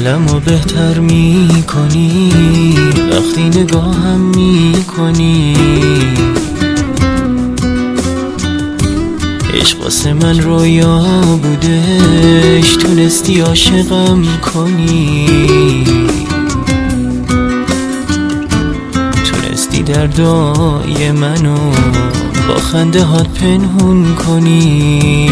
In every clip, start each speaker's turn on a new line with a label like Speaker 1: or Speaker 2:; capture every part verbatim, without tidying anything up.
Speaker 1: حالمو بهتر میکنی وقتی نگاهم میکنی. عشق واسه من رویا بودش، تونستی عاشقم کنی. تونستی دردای منو با خنده هات پنهون کنی.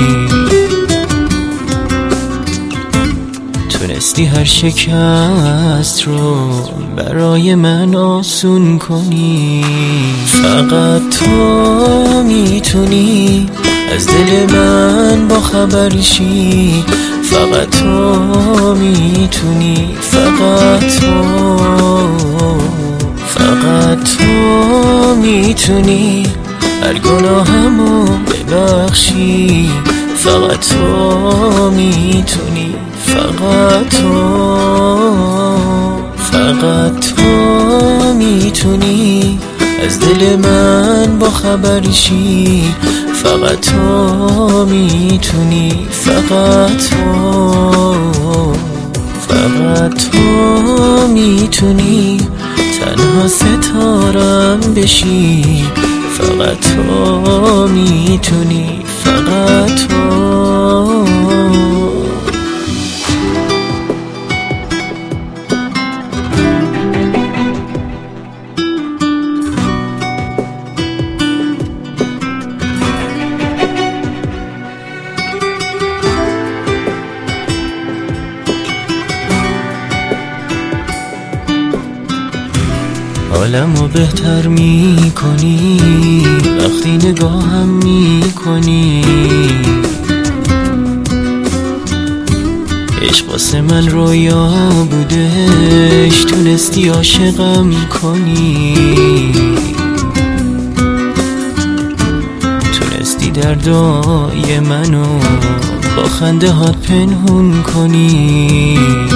Speaker 1: تونستی هر شکست رو برای من آسون کنی. فقط تو میتونی از دل من با خبر شی. فقط تو میتونی، فقط تو، فقط تو میتونی هر گناهمو ببخشی. فقط تو میتونی، فقط تو، فقط تو میتونی از دل من با خبر شی. فقط تو میتونی، فقط تو، فقط تو میتونی تنها ستارم بشی. فقط تو میتونی، فقط تو. حالمو بهتر میکنی وقتی نگاهم میکنی. عشق واسه من رویا بودش، تونستی عاشقم کنی. تونستی دردای منو با خنده هات پنهون کنی.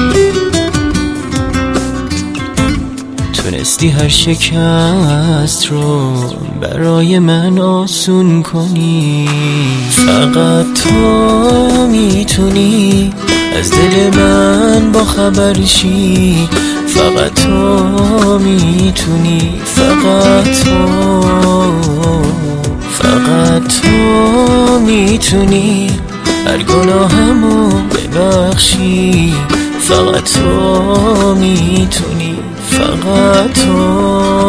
Speaker 1: تونستی هر شکست رو برای من آسون کنی. فقط تو میتونی از دل من با خبر شی. فقط تو میتونی، فقط تو، فقط تو میتونی هر گناهمو ببخشی. فقط تو میتونی، فقط تو،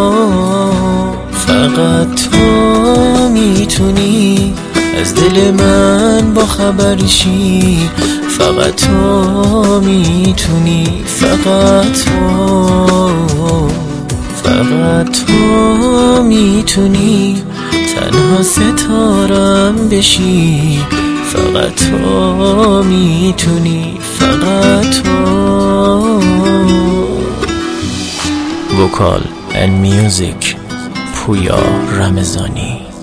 Speaker 1: فقط تو میتونی از دل من با خبر شی. فقط تو میتونی، فقط تو، فقط تو میتونی تنها ستارم بشی. فقط تو میتونی، فقط تو. وکال and music پویا رمضانی.